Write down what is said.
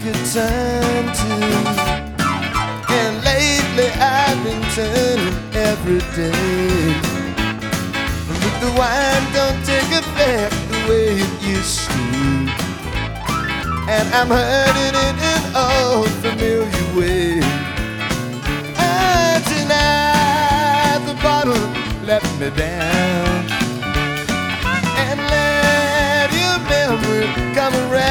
could turn to. And lately I've been turning every day. But the wine don't take effect the way it used to. And I'm hurting in an old familiar way. Tonight the bottle let me down. And let your memory come around.